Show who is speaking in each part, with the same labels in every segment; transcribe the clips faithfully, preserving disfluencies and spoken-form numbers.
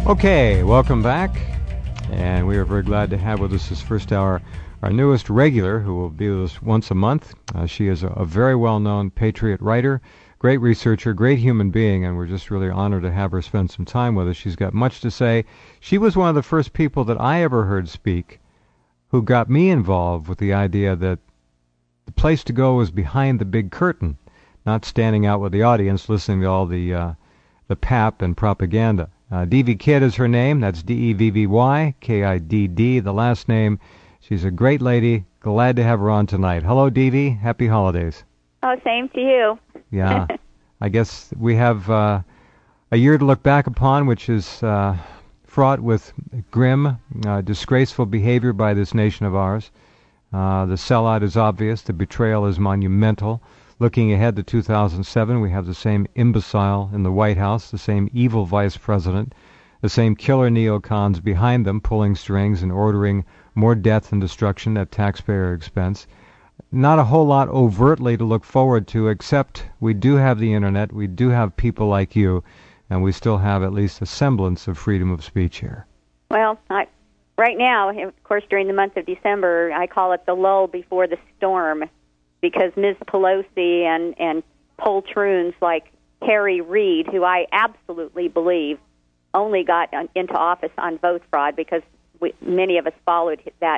Speaker 1: Okay, welcome back, and we are very glad to have with us this first hour our newest regular, who will be with us once a month. Uh, she is a, a very well-known patriot writer, great researcher, great human being, and we're just really honored to have her spend some time with us. She's got much to say. She was one of the first people that I ever heard speak who got me involved with the idea that the place to go was behind the big curtain, not standing out with the audience listening to all the uh, the pap and propaganda. Uh, D V Kidd is her name. That's D E V V Y K I D D, the last name. She's a great lady. Glad to have her on tonight. Hello, D V. Happy holidays.
Speaker 2: Oh, same to you.
Speaker 1: Yeah. I guess we have uh, a year to look back upon, which is uh, fraught with grim, uh, disgraceful behavior by this nation of ours. Uh, the sellout is obvious. The betrayal is monumental. Looking ahead to two thousand seven, we have the same imbecile in the White House, the same evil vice president, the same killer neocons behind them pulling strings and ordering more death and destruction at taxpayer expense. Not a whole lot overtly to look forward to, except we do have the internet, we do have people like you, and we still have at least a semblance of freedom of speech here.
Speaker 2: Well, I, right now, of course, during the month of December, I call it the lull before the storm, because Miz Pelosi and, and poltroons like Harry Reid, who I absolutely believe only got on, into office on vote fraud, because we, many of us followed that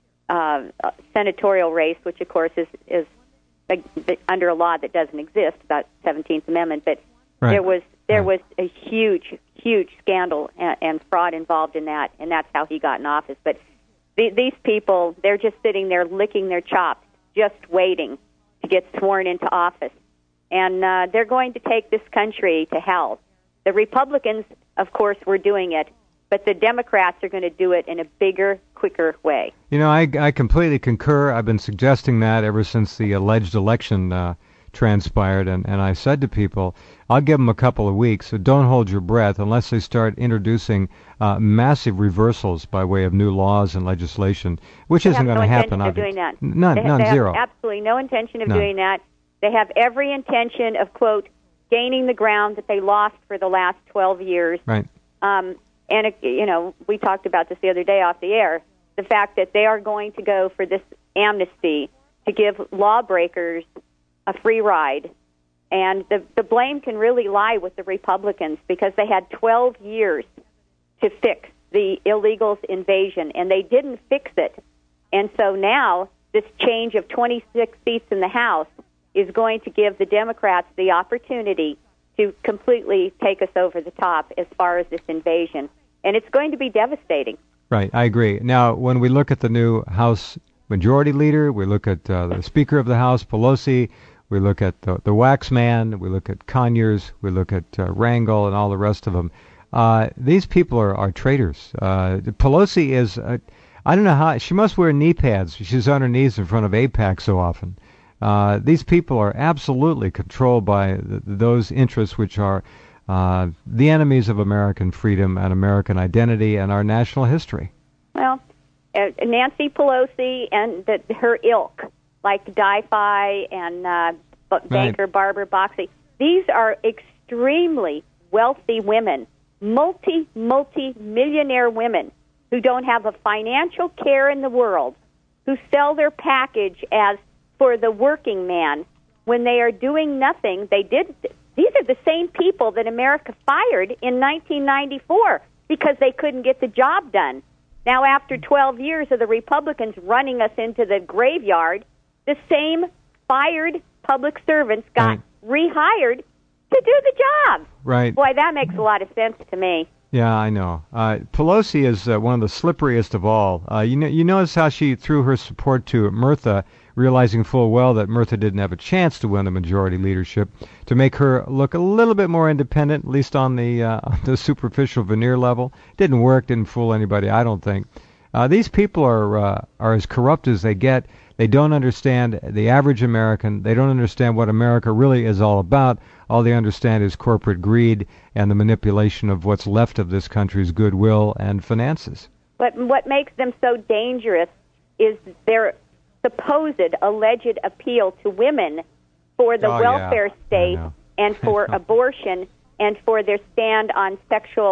Speaker 2: uh, senatorial race, which, of course, is, is a, under a law that doesn't exist, about seventeenth Amendment. But
Speaker 1: right.
Speaker 2: there was there
Speaker 1: right.
Speaker 2: was a huge, huge scandal and, and fraud involved in that, and that's how he got in office. But the, these people, they're just sitting there licking their chops, just waiting to get sworn into office. And uh, they're going to take this country to hell. The Republicans, of course, were doing it, but the Democrats are going to do it in a bigger, quicker way.
Speaker 1: You know, I, I completely concur. I've been suggesting that ever since the alleged election uh, transpired, and, and I said to people, I'll give them a couple of weeks, so don't hold your breath unless they start introducing uh, massive reversals by way of new laws and legislation, which
Speaker 2: they
Speaker 1: isn't going to
Speaker 2: no
Speaker 1: happen.
Speaker 2: Of doing that.
Speaker 1: None,
Speaker 2: they,
Speaker 1: none,
Speaker 2: they
Speaker 1: zero.
Speaker 2: Have absolutely no intention of
Speaker 1: None.
Speaker 2: doing that. They have every intention of, quote, gaining the ground that they lost for the last twelve years.
Speaker 1: Right.
Speaker 2: Um, and, it, you know, we talked about this the other day off the air, the fact that they are going to go for this amnesty to give lawbreakers a free ride. And the, the blame can really lie with the Republicans, because they had twelve years to fix the illegals' invasion, and they didn't fix it. And so now this change of twenty-six seats in the House is going to give the Democrats the opportunity to completely take us over the top as far as this invasion. And it's going to be devastating.
Speaker 1: Right, I agree. Now, when we look at the new House Majority Leader, we look at uh, the Speaker of the House, Pelosi, we look at the, the Wax Man, we look at Conyers, we look at uh, Rangel and all the rest of them. Uh, these people are, are traitors. Uh, Pelosi is, uh, I don't know how, she must wear knee pads. She's on her knees in front of AIPAC so often. Uh, these people are absolutely controlled by th- those interests which are uh, the enemies of American freedom and American identity and our national history.
Speaker 2: Well, uh, Nancy Pelosi and the, her ilk, like Di-Fi and uh, banker right. Barbara Boxley, these are extremely wealthy women, multi, multi-millionaire women who don't have a financial care in the world, who sell their package as for the working man when they are doing nothing. They did. These are the same people that America fired in nineteen ninety-four because they couldn't get the job done. Now, after twelve years of the Republicans running us into the graveyard, the same fired public servants got right. rehired to do the job.
Speaker 1: Right.
Speaker 2: Boy, that makes a lot of sense to me.
Speaker 1: Yeah, I know. Uh, Pelosi is uh, one of the slipperiest of all. Uh, you know, you notice how she threw her support to Murtha, realizing full well that Murtha didn't have a chance to win the majority leadership, to make her look a little bit more independent, at least on the uh, on the superficial veneer level. Didn't work, didn't fool anybody, I don't think. Uh, these people are uh, are as corrupt as they get. They don't understand the average American. They don't understand what America really is all about. All they understand is corporate greed and the manipulation of what's left of this country's goodwill and finances.
Speaker 2: But what makes them so dangerous is their supposed alleged appeal to women for the
Speaker 1: oh,
Speaker 2: welfare
Speaker 1: yeah.
Speaker 2: state and for abortion and for their stand on sexual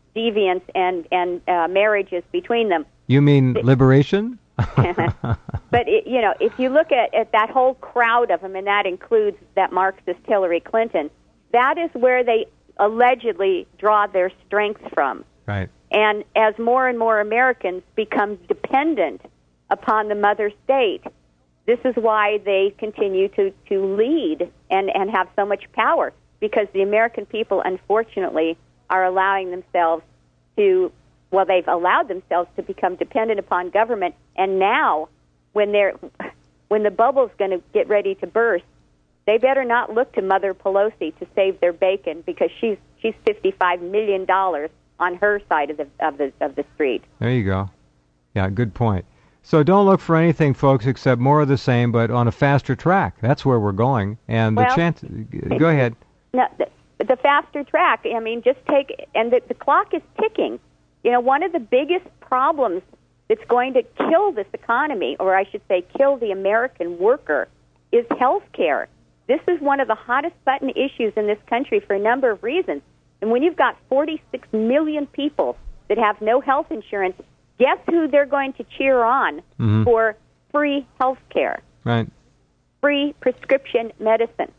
Speaker 2: deviance and and uh, marriages between them.
Speaker 1: You mean liberation?
Speaker 2: But it, you know, if you look at, at that whole crowd of them, and that includes that Marxist Hillary Clinton, that is where they allegedly draw their strength from.
Speaker 1: Right.
Speaker 2: And as more and more Americans become dependent upon the mother state, this is why they continue to, to lead and, and have so much power, because the American people, unfortunately, are allowing themselves to, well, they've allowed themselves to become dependent upon government, and now when they're when the bubble's going to get ready to burst, they better not look to Mother Pelosi to save their bacon, because she's she's fifty-five million dollars on her side of the of the of the street.
Speaker 1: There you go. Yeah, good point. So don't look for anything, folks, except more of the same, but on a faster track. That's where we're going. And the
Speaker 2: well,
Speaker 1: chance. Go ahead.
Speaker 2: No, the, the faster track. I mean, just take and the, the clock is ticking. You know, one of the biggest problems that's going to kill this economy, or I should say, kill the American worker, is health care. This is one of the hottest button issues in this country for a number of reasons. And when you've got forty-six million people that have no health insurance, guess who they're going to cheer on
Speaker 1: mm-hmm.
Speaker 2: for free health care?
Speaker 1: Right.
Speaker 2: Free prescription medicine.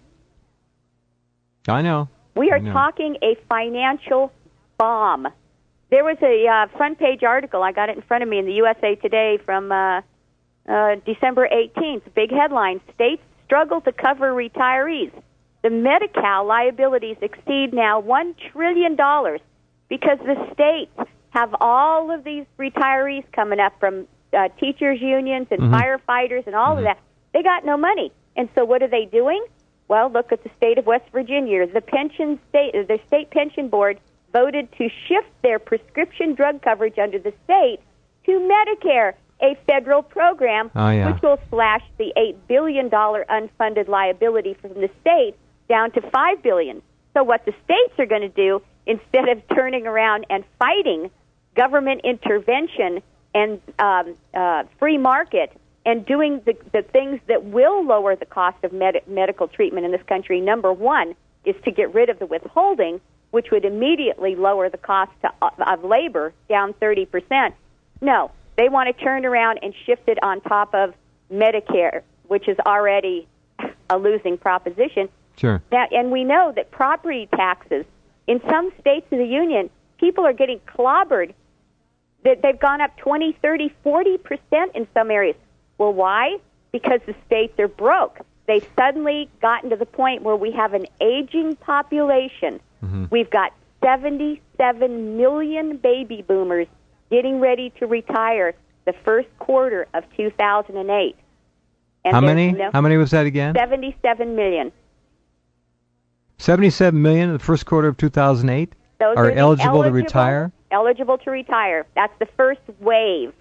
Speaker 1: I know.
Speaker 2: We are
Speaker 1: I know.
Speaker 2: talking a financial bomb. There was a uh, front-page article, I got it in front of me in the U S A Today from uh, uh, December eighteenth. Big headline, states struggle to cover retirees. The Medi-Cal liabilities exceed now one trillion dollars because the states have all of these retirees coming up from uh, teachers' unions and mm-hmm. firefighters and all mm-hmm. of that. They got no money. And so what are they doing? Well, look at the state of West Virginia. The pension state, the state pension board voted to shift their prescription drug coverage under the state to Medicare, a federal program,
Speaker 1: oh, yeah.
Speaker 2: which will slash the eight billion dollars unfunded liability from the state down to five billion dollars. So what the states are going to do, instead of turning around and fighting government intervention and um, uh, free market and doing the, the things that will lower the cost of med- medical treatment in this country, number one is to get rid of the withholding, which would immediately lower the cost to, of labor down thirty percent. No, they want to turn around and shift it on top of Medicare, which is already a losing proposition.
Speaker 1: Sure.
Speaker 2: Now, and we know that property taxes in some states of the union, people are getting clobbered. That they've gone up twenty, thirty, forty percent in some areas. Well, why? Because the states are broke. They've suddenly gotten to the point where we have an aging population. Mm-hmm. We've got seventy-seven million baby boomers getting ready to retire the first quarter of two thousand eight. And
Speaker 1: How many?
Speaker 2: No,
Speaker 1: How many was that again?
Speaker 2: seventy-seven million.
Speaker 1: seventy-seven million in the first quarter of two thousand eight
Speaker 2: Those
Speaker 1: are,
Speaker 2: are
Speaker 1: eligible,
Speaker 2: eligible
Speaker 1: to retire?
Speaker 2: Eligible to retire. That's the first wave.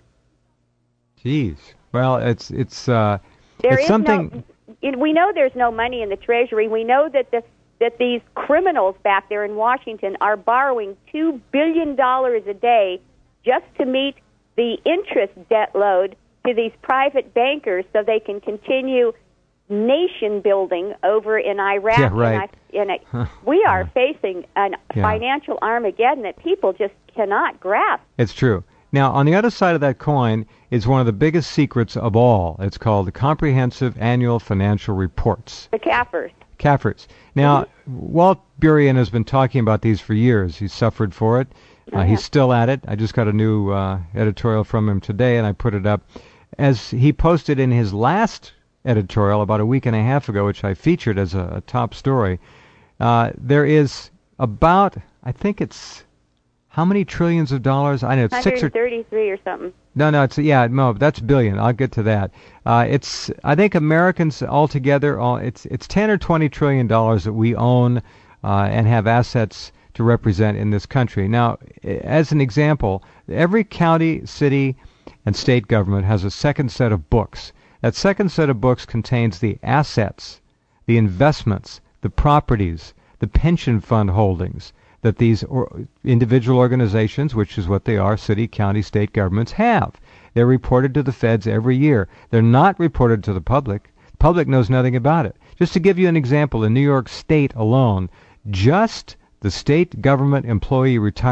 Speaker 1: Jeez. Well, it's it's uh,
Speaker 2: there
Speaker 1: it's
Speaker 2: is
Speaker 1: something.
Speaker 2: No, we know there's no money in the Treasury. We know that the that these criminals back there in Washington are borrowing two billion dollars a day just to meet the interest debt load to these private bankers so they can continue nation building over in Iraq.
Speaker 1: Yeah, right.
Speaker 2: And I, and I, we are facing a
Speaker 1: yeah.
Speaker 2: financial Armageddon that people just cannot grasp.
Speaker 1: It's true. Now, on the other side of that coin is one of the biggest secrets of all. It's called the Comprehensive Annual Financial Reports.
Speaker 2: The C A F Rs.
Speaker 1: C A F Rs. Now, mm-hmm. Walt Burian has been talking about these for years. He's suffered for it. Uh, uh-huh. He's still at it. I just got a new uh, editorial from him today, and I put it up. As he posted in his last editorial about a week and a half ago, which I featured as a, a top story, uh, there is about, I think it's, how many trillions of dollars? I know it's six or
Speaker 2: one hundred thirty-three or something.
Speaker 1: No, no, it's yeah, no, that's billion. I'll get to that. Uh, it's I think Americans altogether, all it's it's ten or twenty trillion dollars that we own uh, and have assets to represent in this country. Now, as an example, every county, city, and state government has a second set of books. That second set of books contains the assets, the investments, the properties, the pension fund holdings that these or individual organizations, which is what they are, city, county, state governments, have. They're reported to the feds every year. They're not reported to the public. The public knows nothing about it. Just to give you an example, in New York State alone, just the state government employee retirement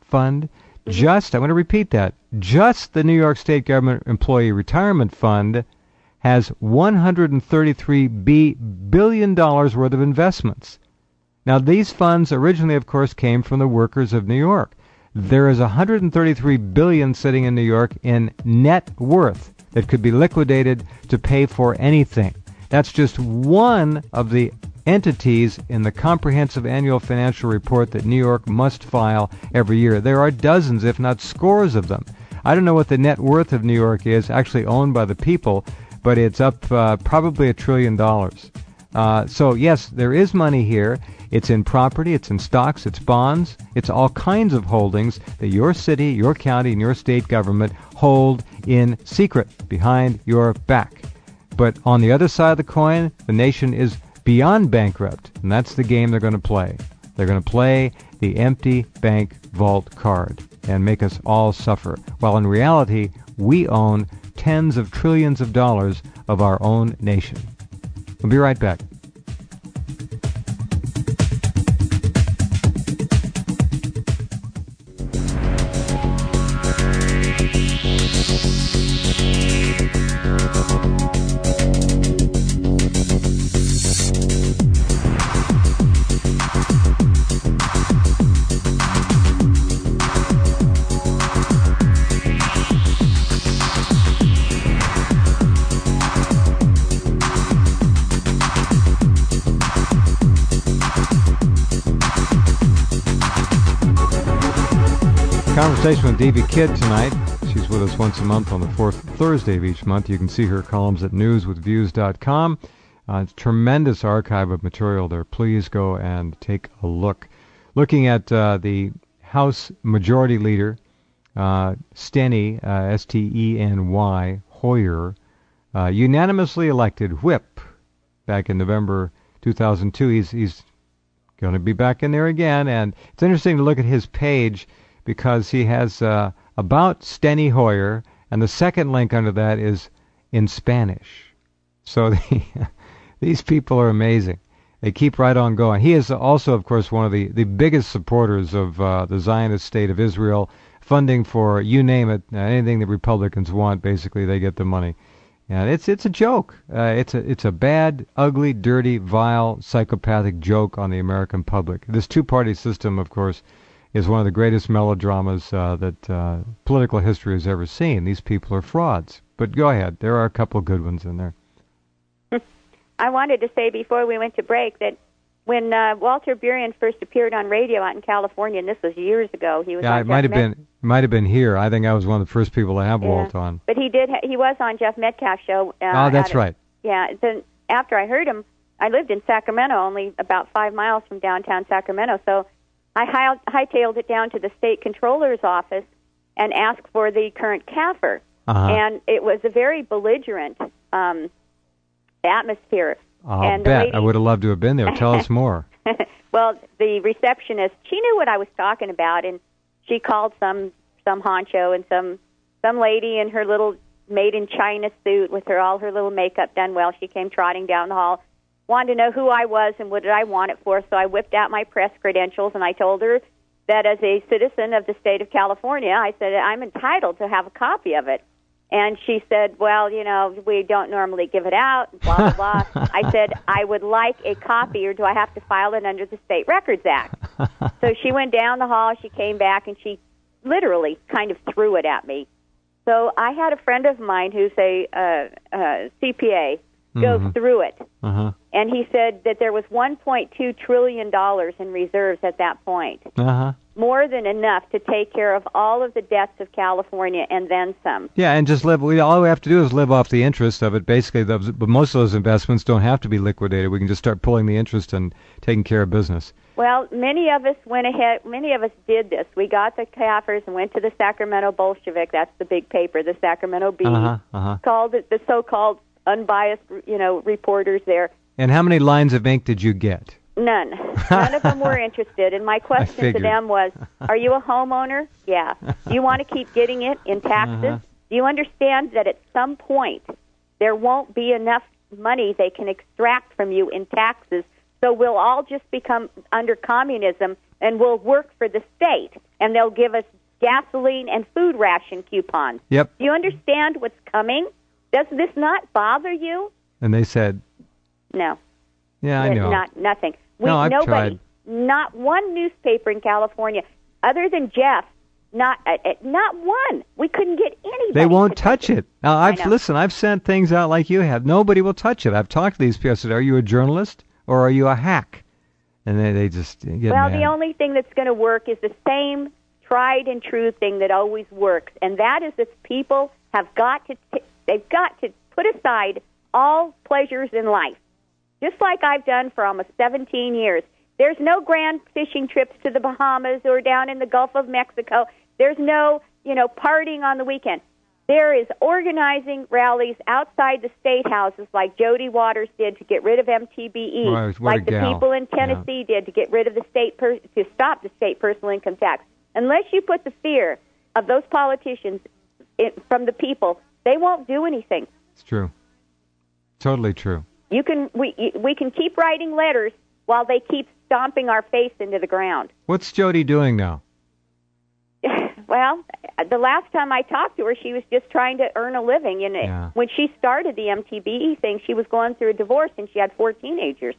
Speaker 1: Fund, just, I want to repeat that, just the New York State Government Employee Retirement Fund has one hundred thirty-three billion dollars worth of investments. Now, these funds originally, of course, came from the workers of New York. There is one hundred thirty-three billion dollars sitting in New York in net worth that could be liquidated to pay for anything. That's just one of the entities in the comprehensive annual financial report that New York must file every year. There are dozens, if not scores of them. I don't know what the net worth of New York is, actually owned by the people, but it's up uh, probably a trillion dollars. Uh, so, yes, there is money here. It's in property, it's in stocks, it's bonds, it's all kinds of holdings that your city, your county, and your state government hold in secret behind your back. But on the other side of the coin, the nation is beyond bankrupt, and that's the game they're going to play. They're going to play the empty bank vault card and make us all suffer, while in reality, we own tens of trillions of dollars of our own nation. We'll be right back. Conversation with Davy Kidd tonight. She's with us once a month on the fourth Thursday of each month. You can see her columns at news with views dot com. Uh, it's a tremendous archive of material there. Please go and take a look. Looking at uh, the House Majority Leader, uh, Steny, uh, S T E N Y, Hoyer, uh, unanimously elected whip back in November two thousand two. He's, he's going to be back in there again, and it's interesting to look at his page because he has uh, about Steny Hoyer, and the second link under that is in Spanish. So the, these people are amazing. They keep right on going. He is also, of course, one of the, the biggest supporters of uh, the Zionist state of Israel, funding for, you name it, uh, anything the Republicans want, basically they get the money. And it's it's a joke. Uh, it's a it's a bad, ugly, dirty, vile, psychopathic joke on the American public. This two-party system, of course, is one of the greatest melodramas uh, that uh, political history has ever seen. These people are frauds. But go ahead. There are a couple good ones in there.
Speaker 2: I wanted to say before we went to break that when uh, Walter Burien first appeared on radio out in California, and this was years ago, he was
Speaker 1: yeah,
Speaker 2: on
Speaker 1: it
Speaker 2: Jeff
Speaker 1: might have
Speaker 2: Met-
Speaker 1: been might have been here. I think I was one of the first people to have
Speaker 2: yeah.
Speaker 1: Walt on.
Speaker 2: But he did. Ha- he was on Jeff Metcalf's show. Uh,
Speaker 1: oh, that's
Speaker 2: of,
Speaker 1: right.
Speaker 2: Yeah. Then after I heard him, I lived in Sacramento, only about five miles from downtown Sacramento, so I high- hightailed it down to the state controller's office and asked for the current C A F R. Uh-huh. And it was a very belligerent um, atmosphere.
Speaker 1: I'll
Speaker 2: and
Speaker 1: bet.
Speaker 2: lady,
Speaker 1: I would have loved to have been there. Tell us more.
Speaker 2: Well, the receptionist, she knew what I was talking about, and she called some some honcho and some some lady in her little made-in-China suit with her all her little makeup done well. She came trotting down the hall, wanted to know who I was and what did I want it for, so I whipped out my press credentials, and I told her that as a citizen of the state of California, I said, I'm entitled to have a copy of it. And she said, well, you know, we don't normally give it out, blah, blah, blah. I said, I would like a copy, or do I have to file it under the State Records Act? So she went down the hall, she came back, and she literally kind of threw it at me. So I had a friend of mine who's a uh, uh, C P A go mm-hmm. through it. Uh-huh. And he said that there was one point two trillion dollars in reserves at that point. Uh-huh. More than enough to take care of all of the debts of California and then some.
Speaker 1: Yeah, and just live. We all we have to do is live off the interest of it. Basically, those, but most of those investments don't have to be liquidated. We can just start pulling the interest and taking care of business.
Speaker 2: Well, many of us went ahead. Many of us did this. We got the C A F Rs and went to the Sacramento Bolshevik. That's the big paper, the Sacramento Bee. Uh-huh, uh-huh. Called it the so-called unbiased, you know, reporters there.
Speaker 1: And how many lines of ink did you get?
Speaker 2: None. None of them were interested. And my question to them was, are you a homeowner? Yeah. Do you want to keep getting it in taxes? Uh-huh. Do you understand that at some point there won't be enough money they can extract from you in taxes, so we'll all just become under communism and we'll work for the state? and they'll give us gasoline and food ration coupons.
Speaker 1: Yep.
Speaker 2: Do you understand what's coming? Does this not bother you?
Speaker 1: And they said,
Speaker 2: no.
Speaker 1: Yeah, I know.
Speaker 2: Not nothing. We,
Speaker 1: no, I've
Speaker 2: nobody,
Speaker 1: tried.
Speaker 2: Not one newspaper in California, other than Jeff, not uh, uh, not one. We couldn't get anybody.
Speaker 1: They won't
Speaker 2: to
Speaker 1: touch it. Now, I've listen. I've sent things out like you have. Nobody will touch it. I've talked to these people. I said, "Are you a journalist or are you a hack?" And they they just get
Speaker 2: well,
Speaker 1: mad.
Speaker 2: The only thing that's going to work is the same tried and true thing that always works, and that is that people have got to t- they've got to put aside all pleasures in life, just like I've done for almost seventeen years. There's no grand fishing trips to the Bahamas or down in the Gulf of Mexico. There's no, you know, partying on the weekend. There is organizing rallies outside the state houses like Jody Waters did to get rid of M T B E,
Speaker 1: well,
Speaker 2: like the
Speaker 1: gal.
Speaker 2: people in Tennessee yeah. did to get rid of the state per- to stop the state personal income tax. Unless you put the fear of those politicians in, from the people, they won't do anything.
Speaker 1: It's true. Totally true.
Speaker 2: You can we we can keep writing letters while they keep stomping our face into the ground.
Speaker 1: What's Jody doing now?
Speaker 2: Well, the last time I talked to her, she was just trying to earn a living. And
Speaker 1: yeah.
Speaker 2: when she started the M T B E thing, she was going through a divorce, and she had four teenagers.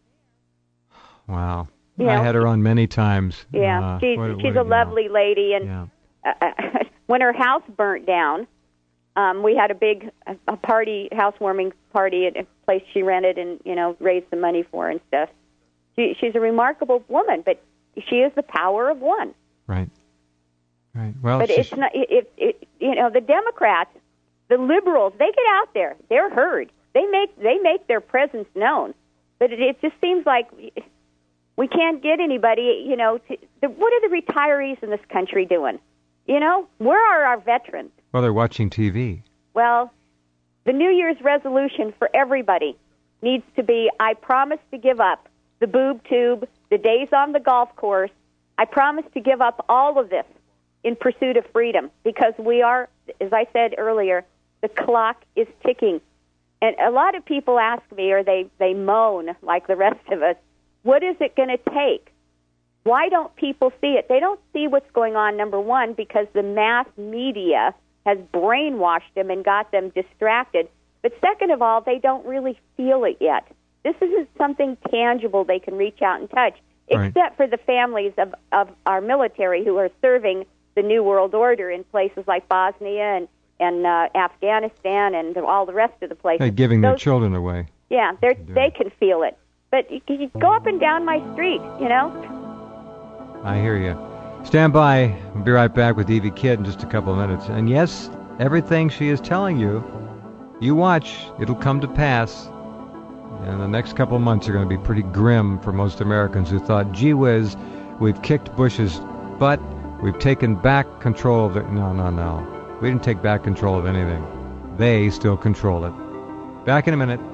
Speaker 1: Wow.
Speaker 2: You
Speaker 1: I
Speaker 2: know,
Speaker 1: had her on many times.
Speaker 2: Yeah,
Speaker 1: uh,
Speaker 2: she,
Speaker 1: what,
Speaker 2: she's
Speaker 1: what
Speaker 2: a lovely lady. And
Speaker 1: yeah.
Speaker 2: uh, when her house burnt down, um, we had a big a party, housewarming party at a place she rented, and you know, raised some money for her and stuff. She, she's a remarkable woman, but she is the power of one.
Speaker 1: Right. Right. Well,
Speaker 2: but it's not. It, it, you know, the Democrats, the liberals, they get out there. They're heard. They make they make their presence known. But it, it just seems like we can't get anybody. You know, to, the, what are the retirees in this country doing? You know, where are our veterans?
Speaker 1: Well, they're watching T V.
Speaker 2: Well, the New Year's resolution for everybody needs to be: I promise to give up the boob tube, the days on the golf course. I promise to give up all of this in pursuit of freedom, because we are, as I said earlier, the clock is ticking. And a lot of people ask me, or they, they moan like the rest of us, what is it going to take? Why don't people see it? They don't see what's going on, number one, because the mass media has brainwashed them and got them distracted. But second of all, they don't really feel it yet. This isn't something tangible they can reach out and touch,
Speaker 1: right.
Speaker 2: except for the families of, of our military who are serving the New World Order in places like Bosnia and, and uh, Afghanistan and all the rest of the places.
Speaker 1: They're giving
Speaker 2: Those,
Speaker 1: their children away.
Speaker 2: Yeah, they they can feel it. But you, you go up and down my street, you know.
Speaker 1: I hear you. Stand by. We'll be right back with Evie Kidd in just a couple of minutes. And yes, everything she is telling you, you watch, it'll come to pass. And the next couple of months are going to be pretty grim for most Americans who thought, gee whiz, we've kicked Bush's butt. We've taken back control of it. No, no, no. We didn't take back control of anything. They still control it. Back in a minute.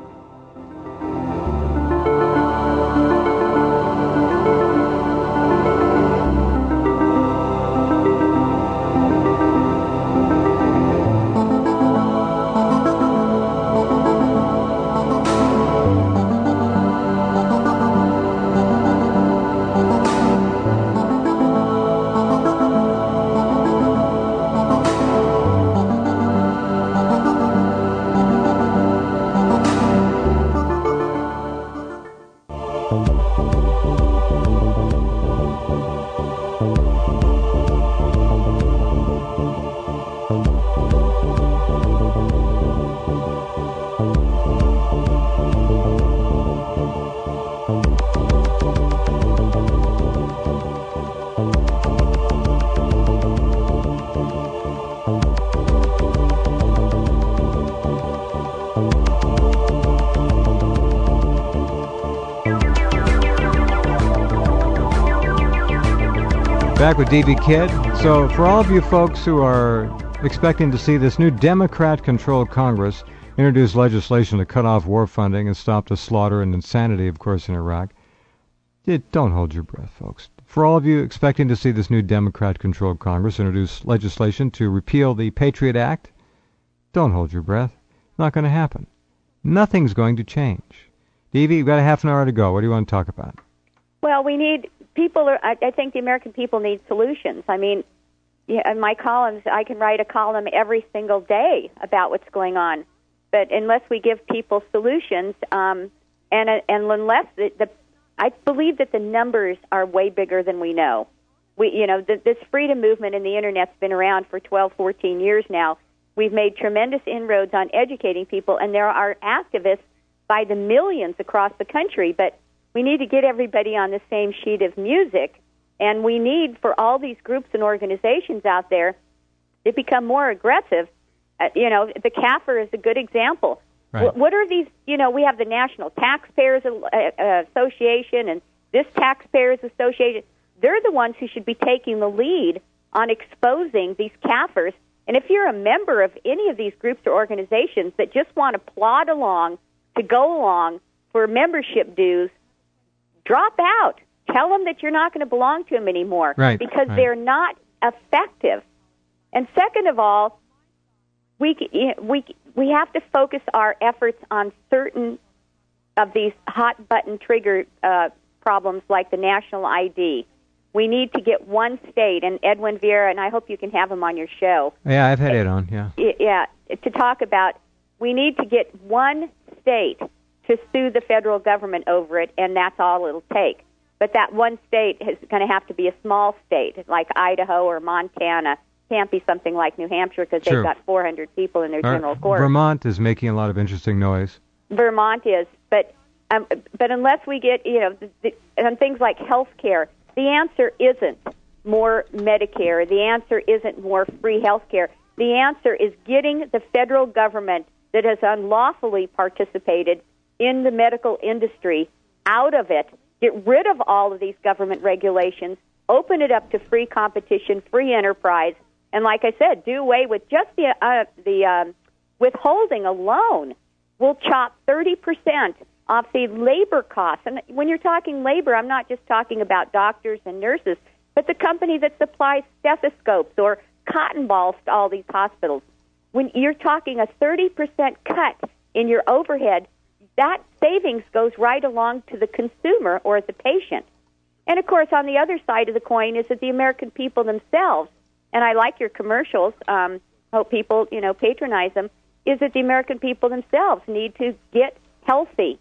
Speaker 1: Back with D B Kidd. So for all of you folks who are expecting to see this new Democrat-controlled Congress introduce legislation to cut off war funding and stop the slaughter and insanity, of course, in Iraq, it, don't hold your breath, folks. For all of you expecting to see this new Democrat-controlled Congress introduce legislation to repeal the Patriot Act, don't hold your breath. Not going to happen. Nothing's going to change. D V, you've got a half an hour to go. What do you want to talk about?
Speaker 2: Well, we need people are. I, I think the American people need solutions. I mean, yeah, in my columns, I can write a column every single day about what's going on. But unless we give people solutions, um, and and unless the, the, I believe that the numbers are way bigger than we know. We, you know, the, this freedom movement and the Internet's been around for twelve, fourteen years now. We've made tremendous inroads on educating people, and there are activists by the millions across the country. But we need to get everybody on the same sheet of music, and we need for all these groups and organizations out there to become more aggressive. Uh, you know, the C A F R is a good example.
Speaker 1: Right.
Speaker 2: What, what are these, you know, we have the National Taxpayers uh, Association and this Taxpayers Association. They're the ones who should be taking the lead on exposing these C A F Rs. And if you're a member of any of these groups or organizations that just want to plod along, to go along for membership dues, drop out. Tell them that you're not going to belong to them anymore.
Speaker 1: Right.
Speaker 2: Because
Speaker 1: right.
Speaker 2: they're not effective. And second of all, we we we have to focus our efforts on certain of these hot button trigger uh, problems like the national I D. We need to get one state, and Edwin Vieira, and I hope you can have him on your show.
Speaker 1: Yeah, I've had it on, yeah.
Speaker 2: Yeah, to talk about, we need to get one state to sue the federal government over it, and that's all it'll take. But that one state is going to have to be a small state, like Idaho or Montana. Can't be something like New Hampshire because
Speaker 1: Sure.
Speaker 2: they've got four hundred people in their
Speaker 1: Our,
Speaker 2: general court.
Speaker 1: Vermont is making a lot of interesting noise.
Speaker 2: Vermont is, but um, but unless we get, you know, the, the, on things like health care, the answer isn't more Medicare. The answer isn't more free health care. The answer is getting the federal government that has unlawfully participated in the medical industry out of it. Get rid of all of these government regulations, open it up to free competition, free enterprise, and like I said, do away with just the uh, the um, withholding alone. We'll chop thirty percent off the labor costs. And when you're talking labor, I'm not just talking about doctors and nurses, but the company that supplies stethoscopes or cotton balls to all these hospitals. When you're talking a thirty percent cut in your overhead, that savings goes right along to the consumer or the patient. And, of course, on the other side of the coin is that the American people themselves, and I like your commercials, um, hope people, you know, patronize them, is that the American people themselves need to get healthy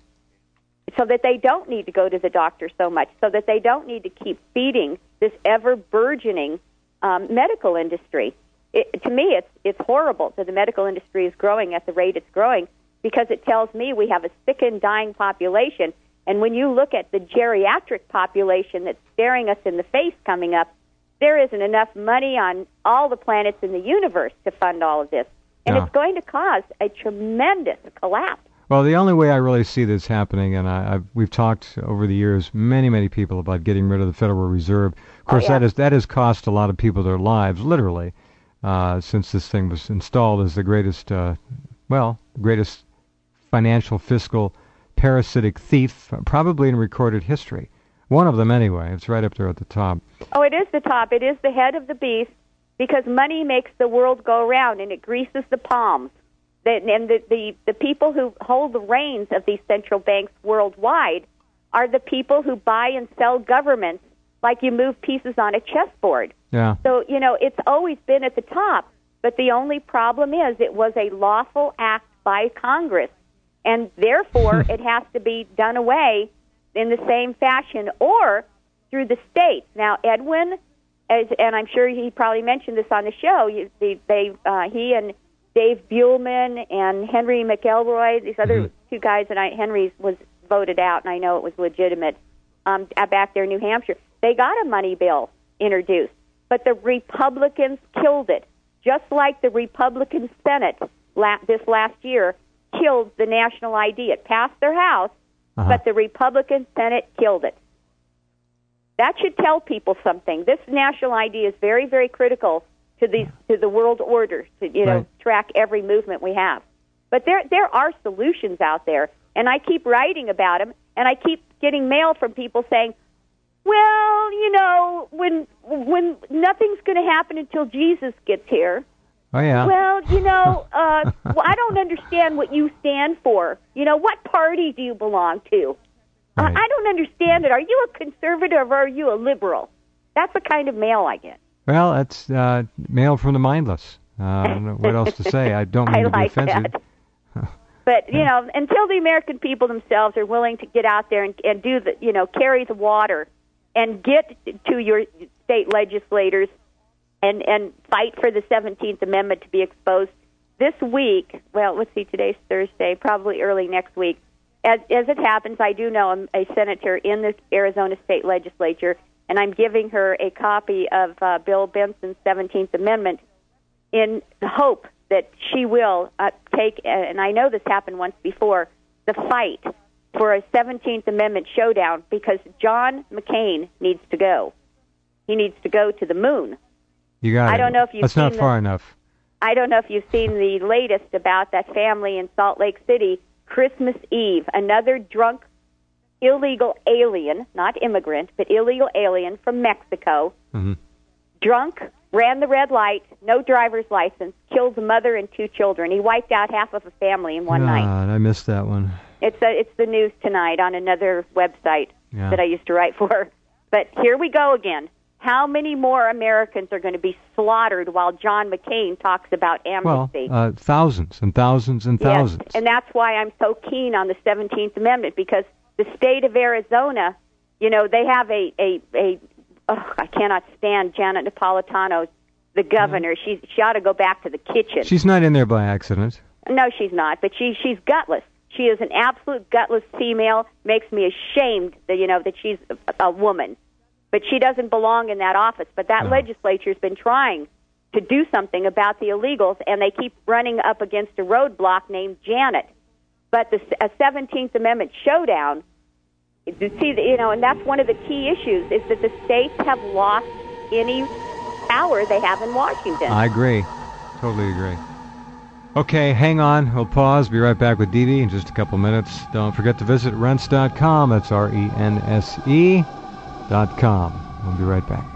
Speaker 2: so that they don't need to go to the doctor so much, so that they don't need to keep feeding this ever-burgeoning um, medical industry. It, to me, it's it's horrible that the medical industry is growing at the rate it's growing because it tells me we have a sick and dying population. And when you look at the geriatric population that's staring us in the face coming up, there isn't enough money on all the planets in the universe to fund all of this. And
Speaker 1: No.
Speaker 2: it's going to cause a tremendous collapse.
Speaker 1: Well, the only way I really see this happening, and I, I've, we've talked over the years, many, many people about getting rid of the Federal Reserve. Of course,
Speaker 2: Oh, yeah.
Speaker 1: that is that has cost a lot of people their lives, literally, uh, since this thing was installed as the greatest, uh, well, greatest financial, fiscal, parasitic thief, probably in recorded history. One of them, anyway. It's right up there at the top.
Speaker 2: Oh, it is the top. It is the head of the beast because money makes the world go round and it greases the palms. The, and the, the, the people who hold the reins of these central banks worldwide are the people who buy and sell governments like you move pieces on a chessboard.
Speaker 1: Yeah.
Speaker 2: So, you know, it's always been at the top. But the only problem is it was a lawful act by Congress. And therefore, it has to be done away in the same fashion or through the states. Now, Edwin, as, and I'm sure he probably mentioned this on the show, you, they, they, uh, he and Dave Buellman and Henry McElroy, these other
Speaker 1: Mhm.
Speaker 2: two guys, and I, Henry was voted out, and I know it was legitimate, um, back there in New Hampshire. They got a money bill introduced, but the Republicans killed it, just like the Republican Senate la- this last year killed the national I D. It passed their House,
Speaker 1: Uh-huh.
Speaker 2: but the Republican Senate killed it. That should tell people something. This national I D is very, very critical to the to the world order, to you know
Speaker 1: Right.
Speaker 2: track every movement we have. But there there are solutions out there, and I keep writing about them, and I keep getting mail from people saying, "Well, you know, when when nothing's going to happen until Jesus gets here."
Speaker 1: Oh, yeah.
Speaker 2: Well, you know, uh, well, I don't understand what you stand for. You know, what party do you belong to?
Speaker 1: Right.
Speaker 2: Uh, I don't understand it. Are you a conservative or are you a liberal? That's the kind of mail I get.
Speaker 1: Well, that's uh, mail from the mindless. Uh, I don't know what else to say. I don't mean
Speaker 2: I
Speaker 1: to be
Speaker 2: like
Speaker 1: offensive.
Speaker 2: That. But, you know, until the American people themselves are willing to get out there and, and do the, you know, carry the water and get to your state legislators and, and fight for the seventeenth Amendment to be exposed this week, well, let's see, today's Thursday, probably early next week. As, as it happens, I do know a, a senator in the Arizona state legislature, and I'm giving her a copy of uh, Bill Benson's seventeenth Amendment in the hope that she will uh, take, uh, and I know this happened once before, the fight for a seventeenth Amendment showdown, because John McCain needs to go. He needs to go to the moon.
Speaker 1: You got
Speaker 2: I
Speaker 1: it.
Speaker 2: don't know if you've
Speaker 1: That's
Speaker 2: seen
Speaker 1: not
Speaker 2: the,
Speaker 1: far enough.
Speaker 2: I don't know if you've seen the latest about that family in Salt Lake City, Christmas Eve, another drunk, illegal alien, not immigrant, but illegal alien from Mexico,
Speaker 1: Mm-hmm.
Speaker 2: drunk, ran the red light, no driver's license, killed the mother and two children. He wiped out half of a family in one
Speaker 1: God,
Speaker 2: night.
Speaker 1: I missed that one.
Speaker 2: It's a, it's the news tonight on another website
Speaker 1: Yeah.
Speaker 2: that I used to write for. But here we go again. How many more Americans are going to be slaughtered while John McCain talks about
Speaker 1: Well,
Speaker 2: amnesty?
Speaker 1: uh, thousands and thousands and thousands.
Speaker 2: Yes, and that's why I'm so keen on the seventeenth Amendment, because the state of Arizona, you know, they have a, a, a oh, I cannot stand Janet Napolitano, the governor. She, she ought to go back to the kitchen.
Speaker 1: She's not in there by accident.
Speaker 2: No, she's not, but she she's gutless. She is an absolute gutless female. Makes me ashamed that, you know, that she's a, a woman. But she doesn't belong in that office. But that
Speaker 1: No.
Speaker 2: legislature's been trying to do something about the illegals, and they keep running up against a roadblock named Janet. But the a seventeenth Amendment showdown, you see, you know, and that's one of the key issues, is that the states have lost any power they have in Washington.
Speaker 1: I agree. Totally agree. Okay, hang on. We'll pause. Be right back with Dee Dee in just a couple minutes. Don't forget to visit rense dot com. That's R E N S E dot com. We'll be right back.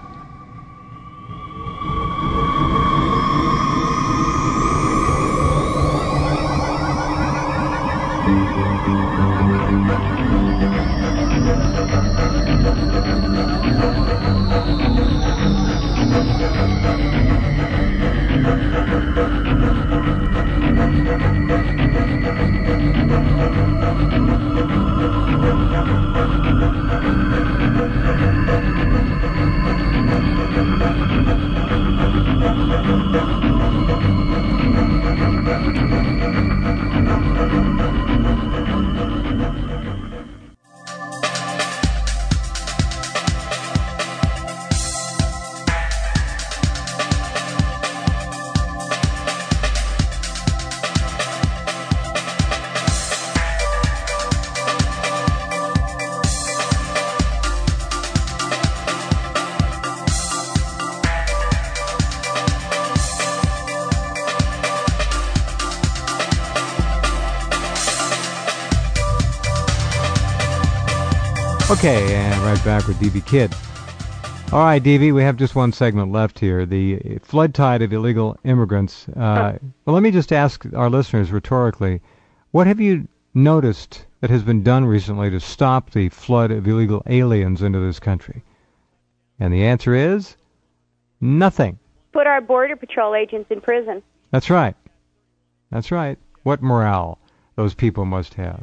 Speaker 1: Okay, and right back with D B Kidd. All right, D B, we have just one segment left here. The flood tide of illegal immigrants. Uh, well, let me just ask our listeners rhetorically, what have you noticed that has been done recently to stop the flood of illegal aliens into this country? And the answer is nothing.
Speaker 2: Put our Border Patrol agents in prison.
Speaker 1: That's right. That's right. What morale those people must have.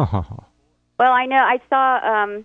Speaker 2: Well, I know I saw um,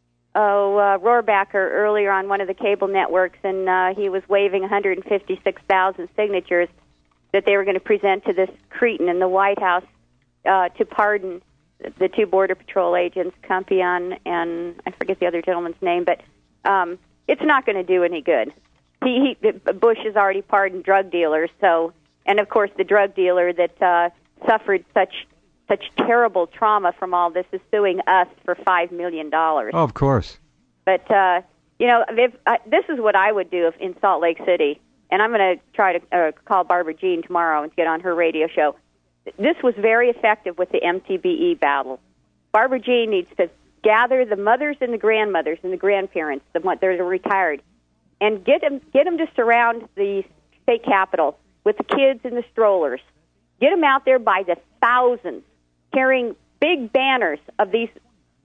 Speaker 2: oh, uh, Rohrbacher earlier on one of the cable networks, and uh, he was waving one hundred fifty-six thousand signatures that they were going to present to this cretin in the White House uh, to pardon the two Border Patrol agents, Campion and I forget the other gentleman's name, but um, it's not going to do any good. He, he Bush has already pardoned drug dealers, so and of course the drug dealer that uh, suffered such such terrible trauma from all this is suing us for five million dollars.
Speaker 1: Oh, of course.
Speaker 2: But, uh, you know, if, uh, this is what I would do if, in Salt Lake City, and I'm going to try to uh, call Barbara Jean tomorrow and get on her radio show. This was very effective with the M T B E battle. Barbara Jean needs to gather the mothers and the grandmothers and the grandparents, the ones that are retired, and get them, get them to surround the state capitol with the kids in the strollers. Get them out there by the thousands, carrying big banners of these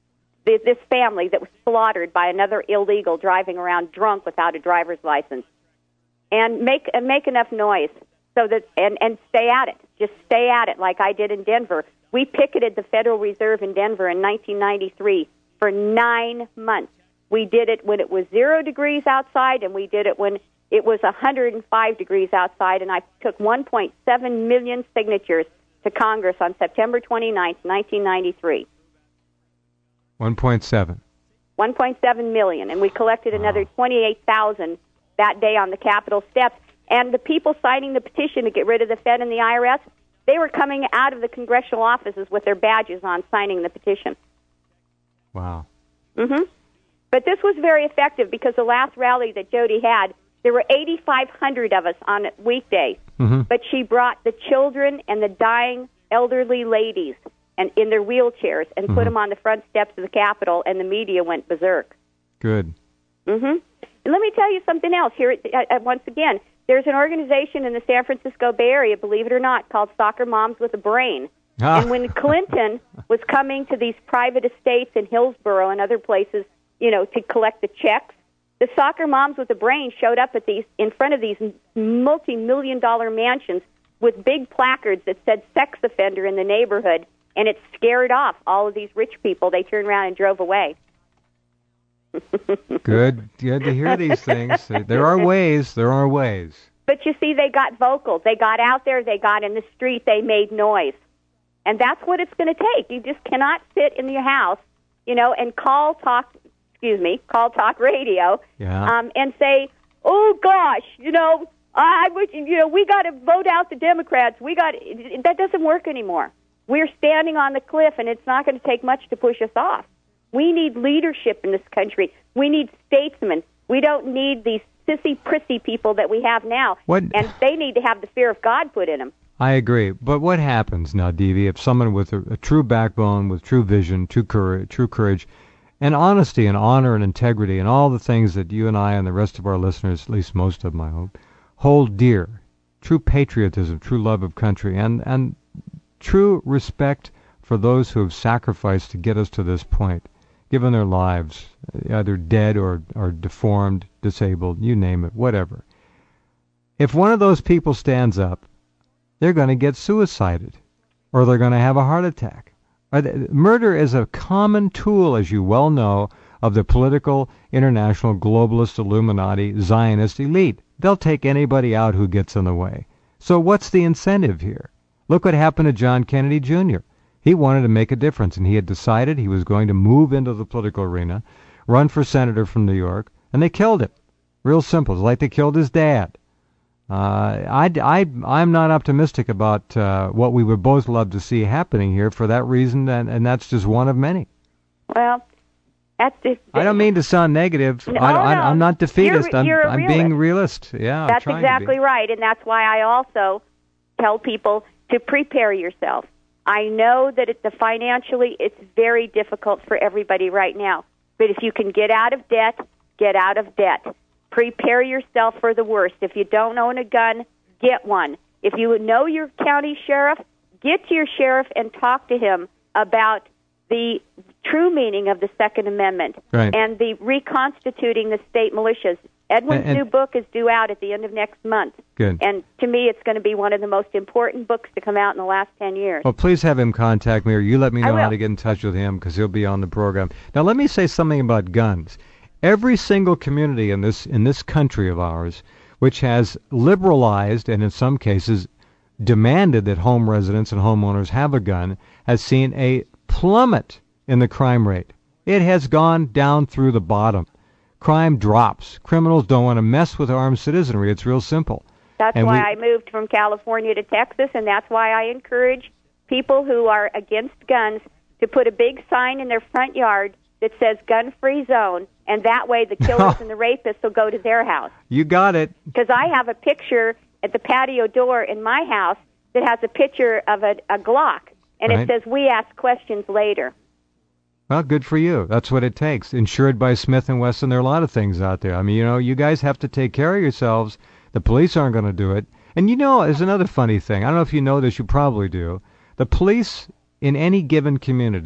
Speaker 2: th- this family that was slaughtered by another illegal driving around drunk without a driver's license, and make uh, make enough noise so that and, and stay at it. Just stay at it like I did in Denver. We picketed the Federal Reserve in Denver in nineteen ninety-three for nine months. We did it when it was zero degrees outside, and we did it when it was one hundred five degrees outside, and I took one point seven million signatures to Congress on September twenty-ninth, nineteen ninety-three.
Speaker 1: one point seven.
Speaker 2: one point seven million, and we collected another wow. twenty-eight thousand that day on the Capitol steps. And the people signing the petition to get rid of the Fed and the I R S, they were coming out of the congressional offices with their badges on signing the petition.
Speaker 1: Wow.
Speaker 2: Mm-hmm. But this was very effective because the last rally that Jody had, there were eighty-five hundred of us on weekdays.
Speaker 1: Mm-hmm.
Speaker 2: But she brought the children and the dying elderly ladies and in their wheelchairs and mm-hmm. put them on the front steps of the Capitol, and the media went berserk.
Speaker 1: Good.
Speaker 2: Mm-hmm. And let me tell you something else here. Uh, once again, there's an organization in the San Francisco Bay Area, believe it or not, called Soccer Moms with a Brain. Ah. And when Clinton was coming to these private estates in Hillsborough and other places, you know, to collect the checks, the Soccer Moms with a Brain showed up at these in front of these multi-million dollar mansions with big placards that said sex offender in the neighborhood, and it scared off all of these rich people. They turned around and drove away.
Speaker 1: Good. Good to hear these things. There are ways. There are ways.
Speaker 2: But you see, they got vocal. They got out there. They got in the street. They made noise. And that's what it's going to take. You just cannot sit in your house, you know, and call talk, excuse me, call talk radio
Speaker 1: yeah.
Speaker 2: um, and say, oh, gosh, you know, I wish, you know, we got to vote out the Democrats. We got that doesn't work anymore. We're standing on the cliff, and it's not going to take much to push us off. We need leadership in this country. We need statesmen. We don't need these sissy, prissy people that we have now.
Speaker 1: What?
Speaker 2: And they need to have the fear of God put in them.
Speaker 1: I agree. But what happens now, Devi, if someone with a, a true backbone, with true vision, true courage, true courage, and honesty and honor and integrity and all the things that you and I and the rest of our listeners, at least most of them, I hope, hold dear, true patriotism, true love of country, and, and true respect for those who have sacrificed to get us to this point, given their lives, either dead or, or deformed, disabled, you name it, whatever. If one of those people stands up, they're going to get suicided, or they're going to have a heart attack. Murder is a common tool, as you well know, of the political, international, globalist, Illuminati, Zionist elite. They'll take anybody out who gets in the way. So what's the incentive here? Look what happened to John Kennedy Junior He wanted to make a difference, and he had decided he was going to move into the political arena, run for senator from New York, and they killed him. Real simple. It's like they killed his dad. Uh, I, I, I'm not optimistic about uh, what we would both love to see happening here for that reason, and, and that's just one of many.
Speaker 2: Well, that's just,
Speaker 1: I don't mean to sound negative.
Speaker 2: No,
Speaker 1: I, I,
Speaker 2: no.
Speaker 1: I'm not defeatist.
Speaker 2: You're,
Speaker 1: I'm,
Speaker 2: you're
Speaker 1: I'm being realist. Yeah,
Speaker 2: that's
Speaker 1: I'm trying
Speaker 2: exactly
Speaker 1: to be.
Speaker 2: right, and that's why I also tell people to prepare yourself. I know that it, the financially it's very difficult for everybody right now, but if you can get out of debt, get out of debt. Prepare yourself for the worst. If you don't own a gun, get one. If you know your county sheriff, get to your sheriff and talk to him about the true meaning of the Second Amendment
Speaker 1: right.
Speaker 2: and the reconstituting the state militias. Edwin's
Speaker 1: and, and,
Speaker 2: new book is due out at the end of next month.
Speaker 1: Good.
Speaker 2: And to me, it's going to be one of the most important books to come out in the last ten years.
Speaker 1: Well, please have him contact me, or you let me know
Speaker 2: I
Speaker 1: how
Speaker 2: will.
Speaker 1: to get in touch with him, because he'll be on the program. Now, let me say something about guns. Every single community in this in this country of ours, which has liberalized and in some cases demanded that home residents and homeowners have a gun, has seen a plummet in the crime rate. It has gone down through the bottom. Crime drops. Criminals don't want to mess with armed citizenry. It's real simple.
Speaker 2: That's
Speaker 1: and
Speaker 2: why
Speaker 1: we,
Speaker 2: I moved from California to Texas, and that's why I encourage people who are against guns to put a big sign in their front yard that says gun-free zone, and that way the killers and the rapists will go to their house.
Speaker 1: You got it.
Speaker 2: Because I have a picture at the patio door in my house that has a picture of a, a Glock, and
Speaker 1: right.
Speaker 2: it says, "We ask questions later."
Speaker 1: Well, good for you. That's what it takes. Insured by Smith and Wesson. There are a lot of things out there. I mean, you know, you guys have to take care of yourselves. The police aren't going to do it. And you know, there's another funny thing. I don't know if you know this. You probably do. The police in any given community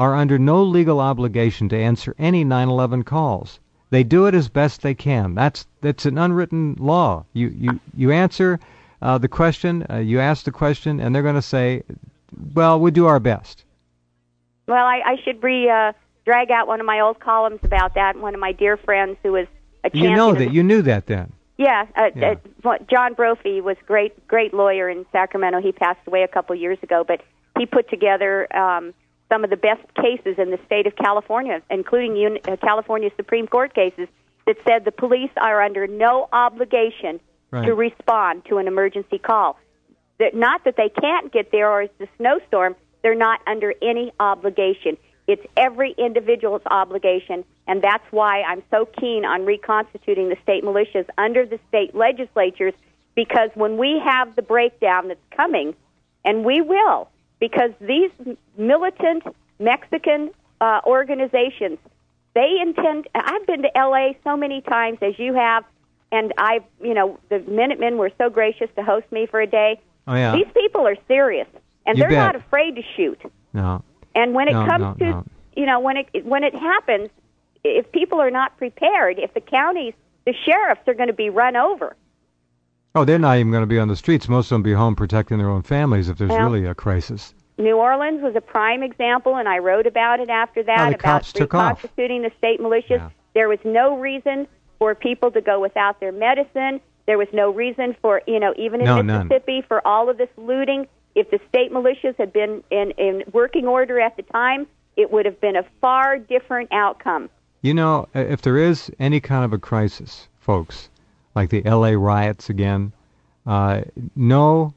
Speaker 1: are under no legal obligation to answer any nine eleven calls. They do it as best they can. That's that's an unwritten law. You you you answer uh, the question, uh, you ask the question, and they're going to say, "Well, we do our best."
Speaker 2: Well, I, I should re uh, drag out one of my old columns about that. One of my dear friends who was a champion.
Speaker 1: You know
Speaker 2: of,
Speaker 1: that. You knew that then.
Speaker 2: Yeah, uh,
Speaker 1: yeah.
Speaker 2: Uh, John Brophy was great, great lawyer in Sacramento. He passed away a couple years ago, but he put together um, some of the best cases in the state of California, including un- uh, California Supreme Court cases that said the police are under no obligation
Speaker 1: right.
Speaker 2: to respond to an emergency call. That not that they can't get there or it's a snowstorm. They're not under any obligation. It's every individual's obligation, and that's why I'm so keen on reconstituting the state militias under the state legislatures, because when we have the breakdown that's coming, and we will, because these militant Mexican uh, organizations, they intend, I've been to L A so many times as you have, and I've, you know, the Minutemen were so gracious to host me for a day.
Speaker 1: Oh, yeah.
Speaker 2: These people are serious, and
Speaker 1: You
Speaker 2: they're
Speaker 1: bet.
Speaker 2: not afraid to shoot.
Speaker 1: No.
Speaker 2: And when it
Speaker 1: No,
Speaker 2: comes
Speaker 1: no,
Speaker 2: to,
Speaker 1: no.
Speaker 2: you know, when it when it happens, if people are not prepared, if the counties, the sheriffs are going to be run over.
Speaker 1: Oh, they're not even going to be on the streets. Most of them be home protecting their own families if there's
Speaker 2: Yeah.
Speaker 1: really a crisis.
Speaker 2: New Orleans was a prime example, and I wrote about it after that,
Speaker 1: Oh, the
Speaker 2: about
Speaker 1: cops took off.
Speaker 2: reconstituting the state militias.
Speaker 1: Yeah.
Speaker 2: There was no reason for people to go without their medicine. There was no reason for, you know, even in
Speaker 1: No,
Speaker 2: Mississippi,
Speaker 1: none.
Speaker 2: for all of this looting. If the state militias had been in, in working order at the time, it would have been a far different outcome.
Speaker 1: You know, if there is any kind of a crisis, folks, like the L A riots again, uh, no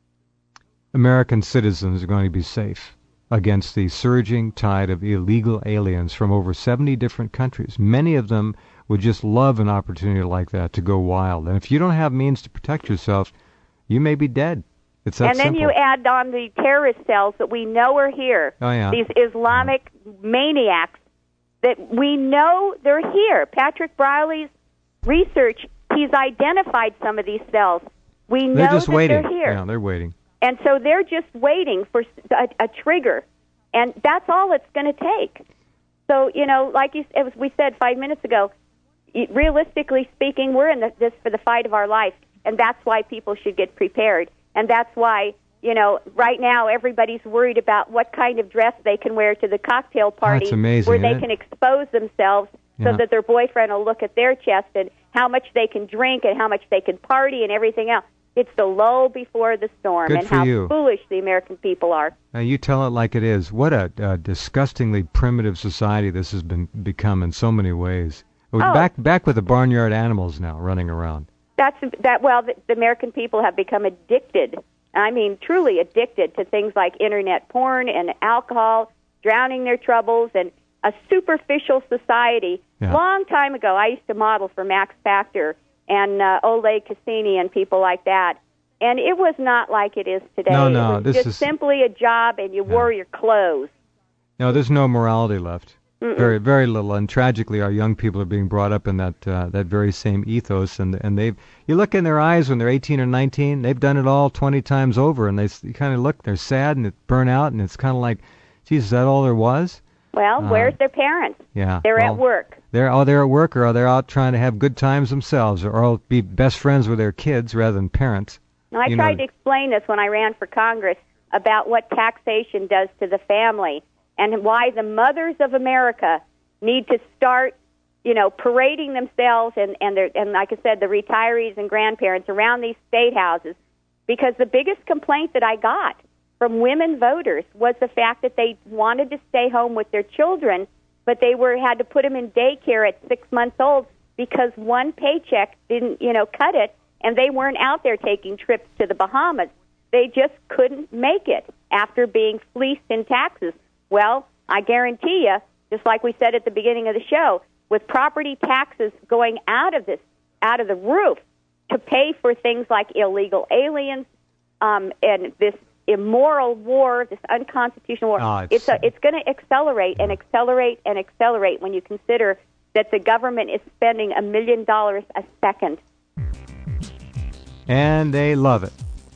Speaker 1: American citizens are going to be safe against the surging tide of illegal aliens from over seventy different countries. Many of them would just love an opportunity like that to go wild. And if you don't have means to protect yourself, you may be dead. It's that
Speaker 2: and then
Speaker 1: simple.
Speaker 2: you add on the terrorist cells that we know are here.
Speaker 1: Oh, yeah.
Speaker 2: These Islamic maniacs that we know they're here. Patrick Briley's research, he's identified some of these cells. We know
Speaker 1: they're just
Speaker 2: that
Speaker 1: waiting.
Speaker 2: they're here.
Speaker 1: Yeah, they're waiting.
Speaker 2: And so they're just waiting for a, a trigger. And that's all it's going to take. So, you know, like you, as we said five minutes ago, realistically speaking, we're in the, this for the fight of our life. And that's why people should get prepared. And that's why, you know, right now everybody's worried about what kind of dress they can wear to the cocktail party,
Speaker 1: That's amazing,
Speaker 2: where they
Speaker 1: isn't it?
Speaker 2: can expose themselves
Speaker 1: Yeah.
Speaker 2: so that their boyfriend will look at their chest, and how much they can drink and how much they can party and everything else. It's the lull before the storm.
Speaker 1: Good
Speaker 2: and
Speaker 1: for
Speaker 2: how
Speaker 1: you.
Speaker 2: foolish the American people are.
Speaker 1: Now you tell it like it is. What a, a disgustingly primitive society this has been become in so many ways. We're
Speaker 2: Oh.
Speaker 1: back back with the barnyard animals now running around.
Speaker 2: That's that. Well, the, the American people have become addicted. I mean, truly addicted to things like internet porn and alcohol, drowning their troubles, and a superficial society.
Speaker 1: Yeah.
Speaker 2: Long time ago, I used to model for Max Factor and uh, Ole Cassini and people like that, and it was not like it is today.
Speaker 1: No, no,
Speaker 2: it was
Speaker 1: this
Speaker 2: just
Speaker 1: is-
Speaker 2: simply a job, and you
Speaker 1: Yeah.
Speaker 2: wore your clothes.
Speaker 1: No, there's no morality left.
Speaker 2: Mm-mm.
Speaker 1: Very, very little. And tragically, our young people are being brought up in that uh, that very same ethos. And and they've you look in their eyes when they're eighteen or nineteen, they've done it all twenty times over, and they s- you kind of look, they're sad and it's burnt out, and it's kind of like, geez, is that all there was?
Speaker 2: Well,
Speaker 1: Uh,
Speaker 2: where's their parents?
Speaker 1: Yeah.
Speaker 2: They're
Speaker 1: well,
Speaker 2: at work.
Speaker 1: They're oh, they're at work, or they're out trying to have good times themselves, or, or be best friends with their kids rather than parents.
Speaker 2: Now, I
Speaker 1: You
Speaker 2: tried
Speaker 1: know-
Speaker 2: to explain this when I ran for Congress about what taxation does to the family and why the mothers of America need to start, you know, parading themselves and and, their, and like I said, the retirees and grandparents around these state houses, because the biggest complaint that I got from women voters was the fact that they wanted to stay home with their children, but they were had to put them in daycare at six months old because one paycheck didn't, you know, cut it, and they weren't out there taking trips to the Bahamas. They just couldn't make it after being fleeced in taxes. Well, I guarantee you, just like we said at the beginning of the show, with property taxes going out of this, out of the roof, to pay for things like illegal aliens um, and this immoral war, this unconstitutional war,
Speaker 1: Oh,
Speaker 2: it's
Speaker 1: it's-
Speaker 2: a, it's going to accelerate and accelerate and accelerate when you consider that the government is spending a million dollars a second.
Speaker 1: And they love it.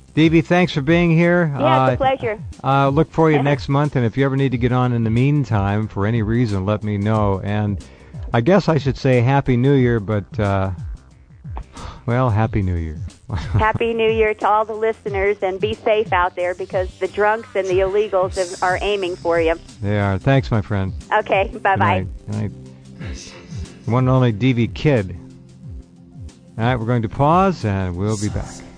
Speaker 1: D B, thanks for being here.
Speaker 2: Yeah, it's
Speaker 1: uh,
Speaker 2: a pleasure.
Speaker 1: Uh, look for you next month, and if you ever need to get on in the meantime for any reason, let me know. And I guess I should say Happy New Year, but, uh, well, Happy New Year.
Speaker 2: Happy New Year to all the listeners, and be safe out there because the drunks and the illegals have, are aiming for you.
Speaker 1: They are. Thanks, my friend.
Speaker 2: Okay, bye-bye.
Speaker 1: Good night. Good night. One and only D V Kid. All right, we're going to pause, and we'll be back.